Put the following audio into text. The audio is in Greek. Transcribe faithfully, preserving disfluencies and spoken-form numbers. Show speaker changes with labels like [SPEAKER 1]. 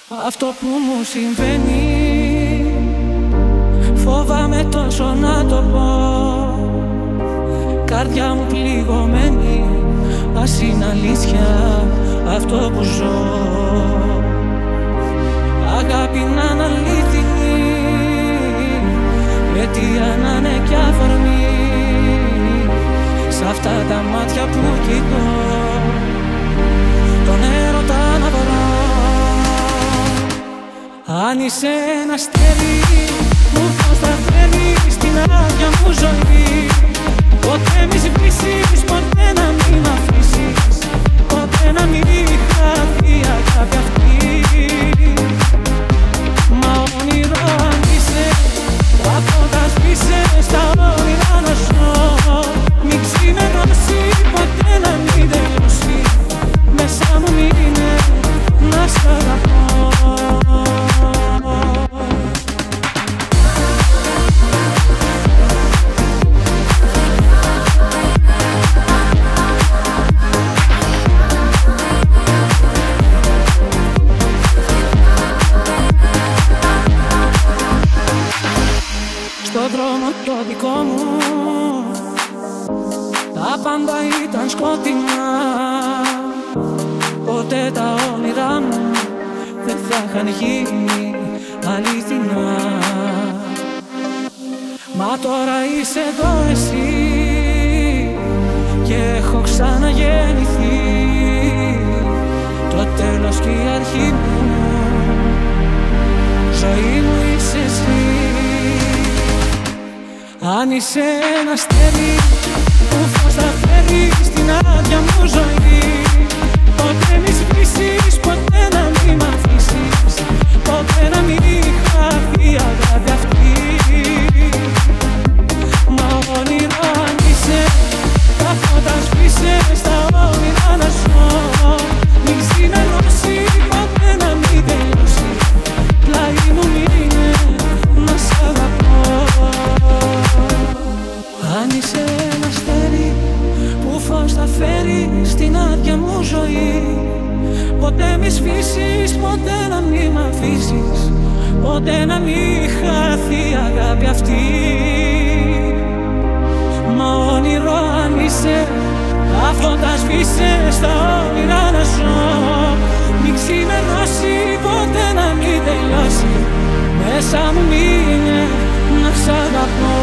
[SPEAKER 1] Αυτό που μου συμβαίνει φοβάμαι τόσο να το πω. Καρδιά μου πληγωμένη, ας είναι αλήθεια αυτό που ζω. Αγάπη να είναι αλήθινη, αιτία να είναι κι αφορμή. Σ' αυτά τα μάτια που κοιτώ, τον έρωτα να βρω. Αν είσαι ένα αστέρι που φως θα φέρει στην άδεια μου ζωή, ποτέ μη σβήσεις, ποτέ να μην μ' αφήσεις, ποτέ να μην χαθεί η αγάπη αυτή. Μα όνειρο αν είσαι, τα φώτα σβήσε, στα όνειρα να ζω. Μην ξημερώσει, ποτέ να μην τελειώσει, μέσα μου μείνε να σ' αγαπώ. Στον δρόμο το δικό μου τα πάντα ήταν σκοτεινά. Ποτέ τα όνειρά μου δεν θα είχαν γίνει αληθινά. Μα τώρα είσαι εδώ εσύ και έχω ξαναγεννηθεί. Το τέλος και η αρχή μου, ζωή μου είσαι εσύ. Αν είσαι ένα αστέρι που φως θα φέρει στην άδεια μου ζωή, ποτέ μη σβήσεις, ποτέ να μην μ' αφήσεις, ποτέ να μην χαθεί η αγάπη αυτή. Μα όνειρο αν είσαι, τα φώτα σβήσε, στα όνειρα να ζω. Μην ξημερώσει, ποτέ να μην τελειώσει, πλάι μου μείνε να σ' αγαπώ. Αν είσαι ένα αστέρι που φως θα φέρει στην άδεια μου ζωή, ποτέ μη σβήσεις, ποτέ να μην μ' αφήσεις, ποτέ να μην χαθεί η αγάπη αυτή. Μα όνειρο αν είσαι, τα φώτα σβήσε, στα όνειρα να ζω. Μην ξημερώσει, ποτέ να μην τελειώσει, μέσα μου μείνε να σ' αγαπώ.